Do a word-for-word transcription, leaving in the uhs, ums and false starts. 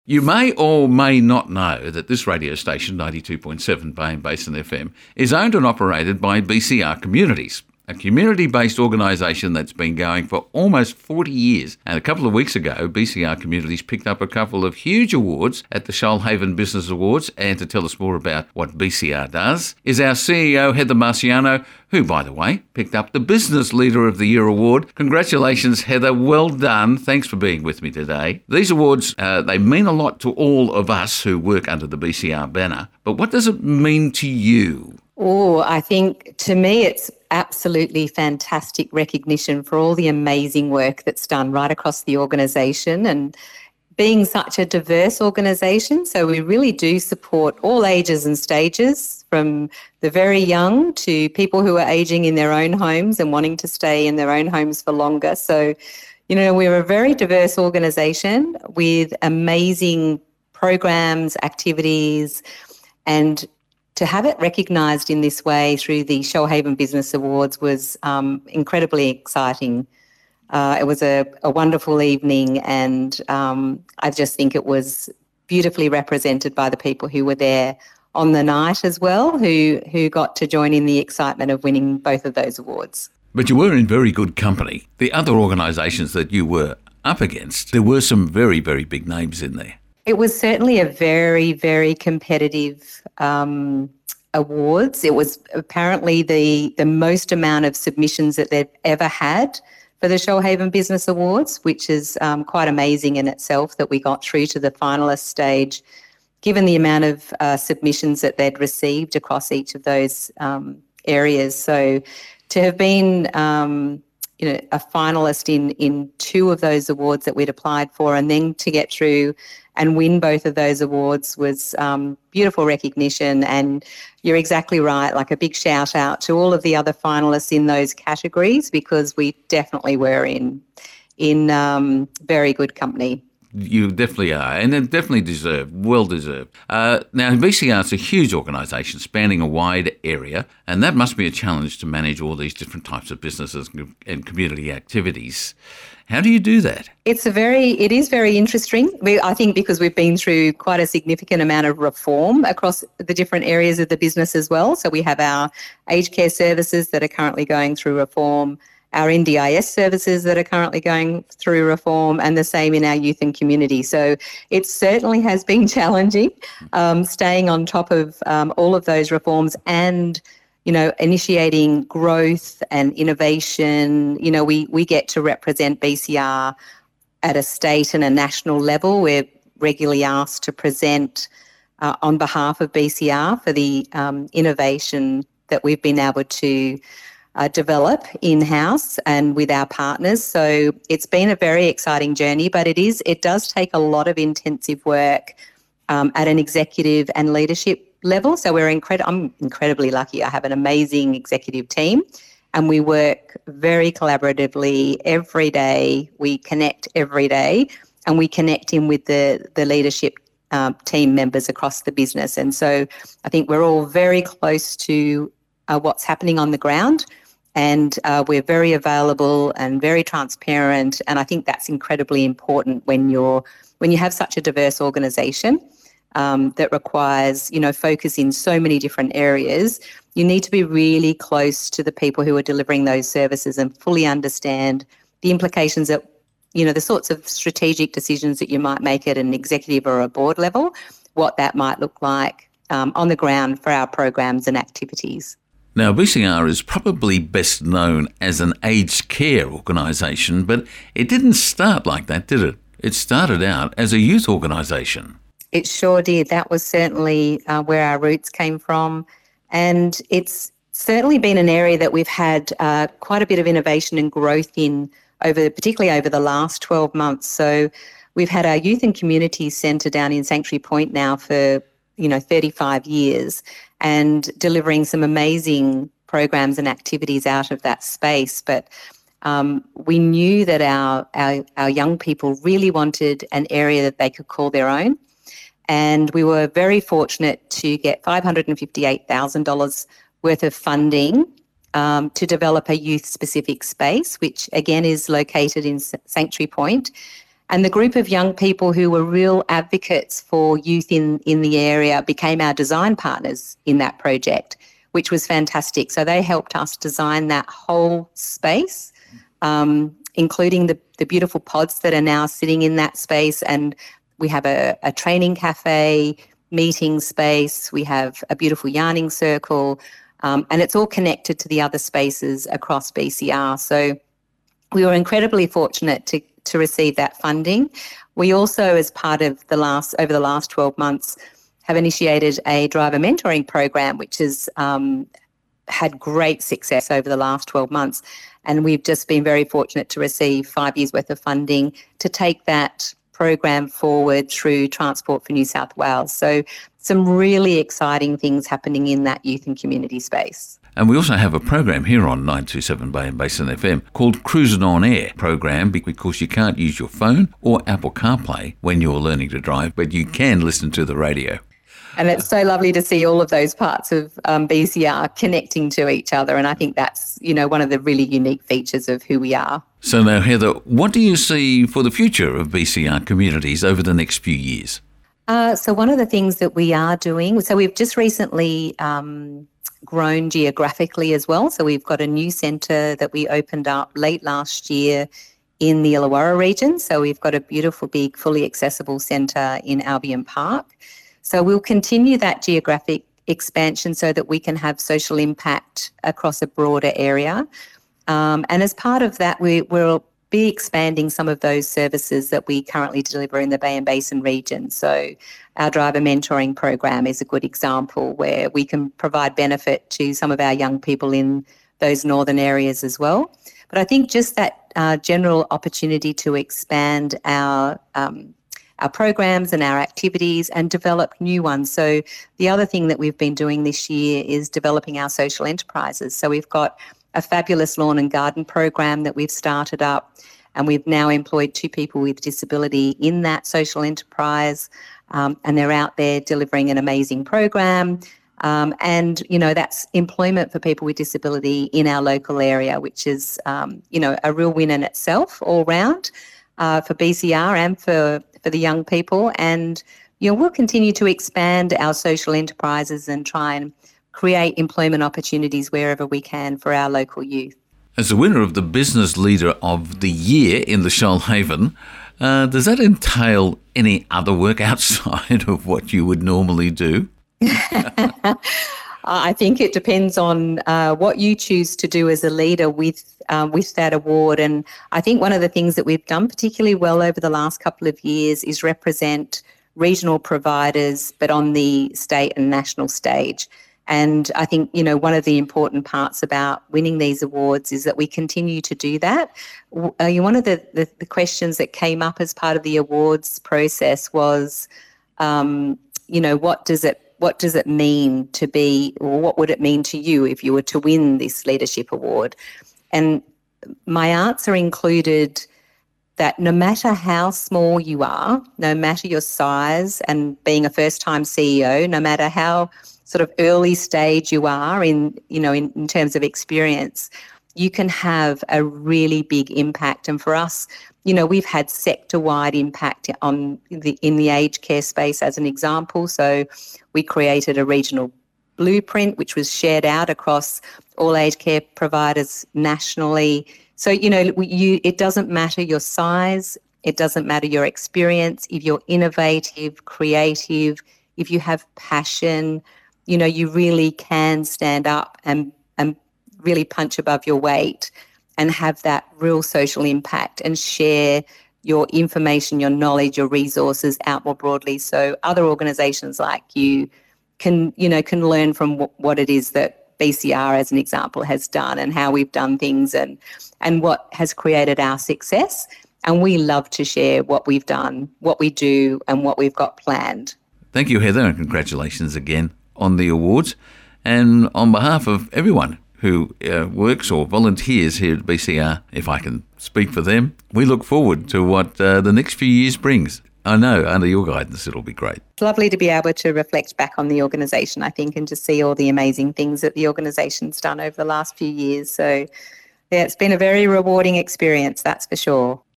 You may or may not know that this radio station, ninety-two point seven Bay and Basin F M, is owned and operated by B C R Communities, a community-based organisation that's been going for almost forty years. And a couple of weeks ago, B C R Communities picked up a couple of huge awards at the Shoalhaven Business Awards. And to tell us more about what B C R does is our C E O, Heather Marciano, who, by the way, picked up the Business Leader of the Year award. Congratulations, Heather. Well done. Thanks for being with me today. These awards, uh, they mean a lot to all of us who work under the B C R banner. But what does it mean to you? Oh, I think to me it's absolutely fantastic recognition for all the amazing work that's done right across the organisation, and being such a diverse organisation. So we really do support all ages and stages, from the very young to people who are ageing in their own homes and wanting to stay in their own homes for longer. So, you know, we're a very diverse organisation with amazing programs, activities, and to have it recognised in this way through the Shoalhaven Business Awards was um, incredibly exciting. Uh, it was a, a wonderful evening, and um, I just think it was beautifully represented by the people who were there on the night as well, who who got to join in the excitement of winning both of those awards. But you were in very good company. The other organisations that you were up against, there were some very, very big names in there. It was certainly a very, very competitive um, awards. It was apparently the, the most amount of submissions that they've ever had for the Shoalhaven Business Awards, which is um, quite amazing in itself that we got through to the finalist stage, given the amount of uh, submissions that they'd received across each of those um, areas. So to have been um, you know, a finalist in, in two of those awards that we'd applied for, and then to get through and win both of those awards was um, beautiful recognition. And you're exactly right, like a big shout out to all of the other finalists in those categories, because we definitely were in, in um, very good company. You definitely are, and it definitely deserved, well deserved. Uh, now, B C R is a huge organisation spanning a wide area, and that must be a challenge to manage all these different types of businesses and community activities. How do you do that? It's a very, it is very interesting. We, I think because we've been through quite a significant amount of reform across the different areas of the business as well. So we have our aged care services that are currently going through reform, our N D I S services that are currently going through reform, and the same in our youth and community. So it certainly has been challenging, um, staying on top of um, all of those reforms and, you know, initiating growth and innovation. You know, we, we get to represent B C R at a state and a national level. We're regularly asked to present uh, on behalf of B C R for the um, innovation that we've been able to Uh, develop in-house and with our partners. So it's been a very exciting journey, but it is it does take a lot of intensive work um, at an executive and leadership level. So we're incredible. I'm incredibly lucky. I have an amazing executive team, and we work very collaboratively every day. We connect every day, and we connect in with the the leadership um, team members across the business. And so I think we're all very close to uh, what's happening on the ground. And uh, we're very available and very transparent, and I think that's incredibly important when you're when you have such a diverse organisation um, that requires, you know, focus in so many different areas. You need to be really close to the people who are delivering those services and fully understand the implications that, you know, the sorts of strategic decisions that you might make at an executive or a board level, what that might look like um, on the ground for our programs and activities. Now, B C R is probably best known as an aged care organisation, but it didn't start like that, did it? It started out as a youth organisation. It sure did. That was certainly uh, where our roots came from. And it's certainly been an area that we've had uh, quite a bit of innovation and growth in, over, particularly over the last twelve months. So we've had our Youth and Community Centre down in Sanctuary Point now for, you know, thirty-five years, and delivering some amazing programs and activities out of that space. But um, we knew that our, our our young people really wanted an area that they could call their own. And we were very fortunate to get five hundred fifty-eight thousand dollars worth of funding um, to develop a youth-specific space, which again is located in Sanctuary Point. And the group of young people who were real advocates for youth in, in the area became our design partners in that project, which was fantastic. So they helped us design that whole space, um, including the, the beautiful pods that are now sitting in that space. And we have a, a training cafe, meeting space, we have a beautiful yarning circle, um, and it's all connected to the other spaces across B C R. So we were incredibly fortunate to to receive that funding. We also, as part of the last, over the last twelve months, have initiated a driver mentoring program, which has um, had great success over the last twelve months. And we've just been very fortunate to receive five years worth of funding to take that program forward through Transport for New South Wales. So some really exciting things happening in that youth and community space. And we also have a program here on nine two seven Bay and Basin F M called Cruising On Air program, because you can't use your phone or Apple CarPlay when you're learning to drive, but you can listen to the radio. And it's so lovely to see all of those parts of um, B C R connecting to each other. And I think that's, you know, one of the really unique features of who we are. So now, Heather, what do you see for the future of B C R communities over the next few years? Uh, so one of the things that we are doing, so we've just recently um, grown geographically as well. So we've got a new centre that we opened up late last year in the Illawarra region. So we've got a beautiful, big, fully accessible centre in Albion Park. So we'll continue that geographic expansion so that we can have social impact across a broader area. Um, and as part of that, we will be expanding some of those services that we currently deliver in the Bay and Basin region. So our driver mentoring program is a good example where we can provide benefit to some of our young people in those northern areas as well. But I think just that uh, general opportunity to expand our um, our programs and our activities and develop new ones. So the other thing that we've been doing this year is developing our social enterprises. So we've got a fabulous lawn and garden program that we've started up, and we've now employed two people with disability in that social enterprise, um, and they're out there delivering an amazing program. Um, and, you know, that's employment for people with disability in our local area, which is, um, you know, a real win in itself all round uh, for B C R and for, for the young people. And, you know, we'll continue to expand our social enterprises and try and create employment opportunities wherever we can for our local youth. As the winner of the Business Leader of the Year in the Shoalhaven, uh, does that entail any other work outside of what you would normally do? I think it depends on uh, what you choose to do as a leader with uh, with that award. And I think one of the things that we've done particularly well over the last couple of years is represent regional providers, but on the state and national stage. And I think, you know, one of the important parts about winning these awards is that we continue to do that. Uh, one of the, the, the questions that came up as part of the awards process was, um, you know, what does it what does it mean to be, or what would it mean to you if you were to win this leadership award? And my answer included that no matter how small you are, no matter your size, and being a first-time C E O, no matter how sort of early stage you are in, you know, in, in terms of experience, you can have a really big impact. And for us, you know, we've had sector-wide impact on the in the aged care space as an example. So we created a regional blueprint which was shared out across all aged care providers nationally. So, you know, you it doesn't matter your size, it doesn't matter your experience. If you're innovative, creative, if you have passion, you know, you really can stand up and, and really punch above your weight and have that real social impact and share your information, your knowledge, your resources out more broadly. So other organisations like you can, you know, can learn from w- what it is that B C R, as an example, has done and how we've done things and and what has created our success. And we love to share what we've done, what we do, and what we've got planned. Thank you, Heather, and congratulations again on the awards. And on behalf of everyone who uh, works or volunteers here at B C R, if I can speak for them, we look forward to what uh, the next few years brings. I know under your guidance it'll be great. It's lovely to be able to reflect back on the organisation, I think, and to see all the amazing things that the organisation's done over the last few years. So, yeah, it's been a very rewarding experience, that's for sure.